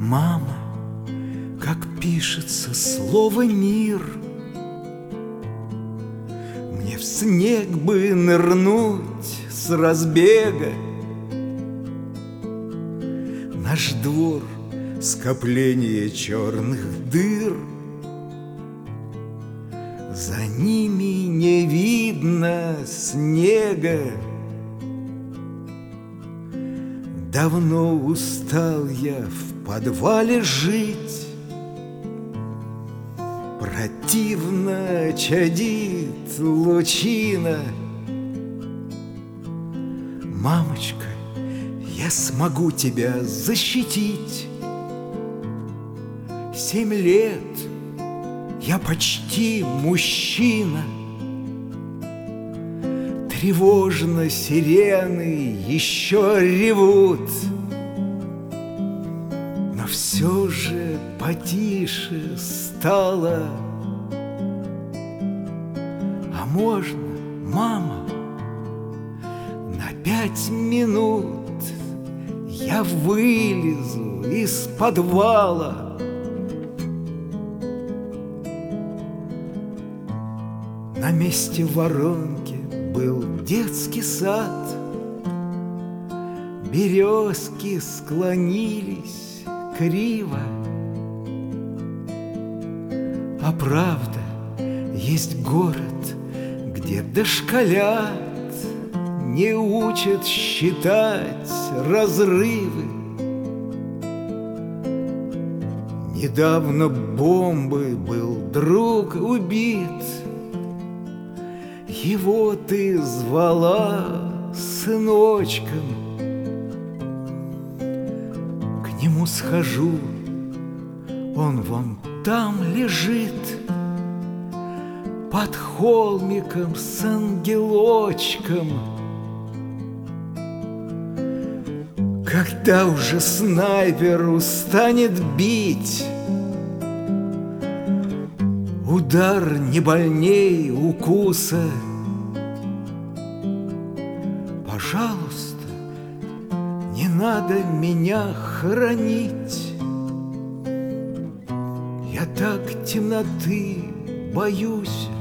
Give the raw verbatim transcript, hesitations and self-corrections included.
Мама, как пишется слово «мир», мне в снег бы нырнуть с разбега. Наш двор — скопление черных дыр, за ними не видно снега. Давно устал я в подвале жить, противно чадит лучина. Мамочка, я смогу тебя защитить. Семь лет, я почти мужчина. Тревожно сирены еще ревут, но все же потише стало. А можно, мама, на пять минут я вылезу из подвала? На месте воронки был детский сад, березки склонились криво. А правда, есть город, где дошколят не учат считать разрывы. Недавно бомбой был друг убит, его ты звала сыночком. К нему схожу, он вон там лежит, под холмиком с ангелочком. Когда уже снайпер устанет бить, удар не больней укуса. Пожалуйста, не надо меня хоронить. Я так темноты боюсь.